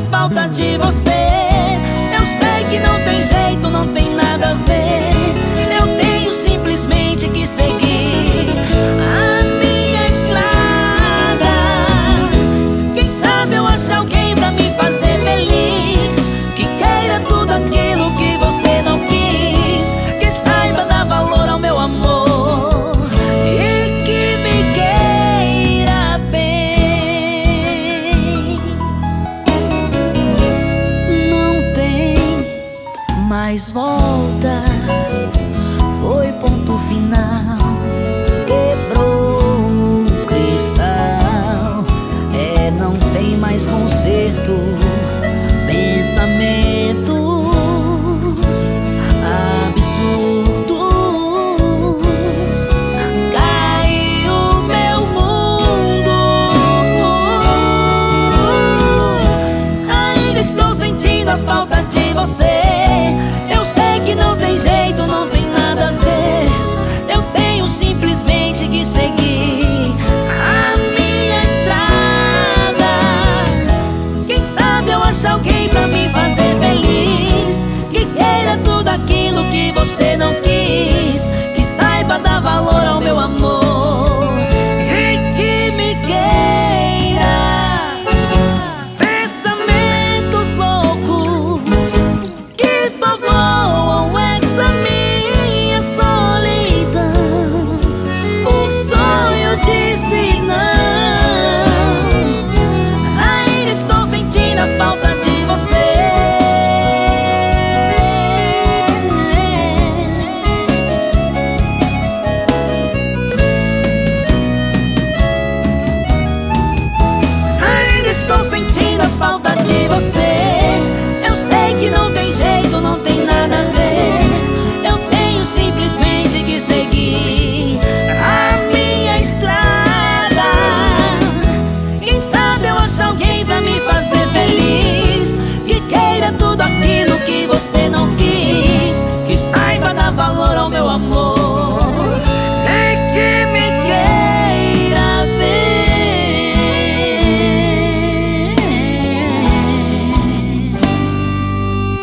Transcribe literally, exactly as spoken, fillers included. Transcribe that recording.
a falta de você. Eu sei que não tem jeito, não tem nada a ver. Eu tenho simplesmente que seguir a minha estrada. Quem sabe eu acho alguém pra me fazer feliz, que queira tudo aquilo que você não quis, que saiba dar valor ao meu amor e que me queira bem. Não tem mais volta, foi ponto final, quebrou o cristal. É, não tem mais conserto. Pensamentos absurdos, caiu meu mundo. Ainda estou sentindo a falta de você. Eu sei que não tem jeito, não tem nada a ver. Eu tenho simplesmente que seguir a minha estrada. Quem sabe eu acho alguém pra me fazer feliz, que queira tudo aquilo que você não quis, que saiba dar valor ao meu amor e que me queira. Pensamentos loucos que povoam essa minha solidão. O sonho disse não. Ainda estou sentindo a falta de você. Ainda estou sentindo a falta de você.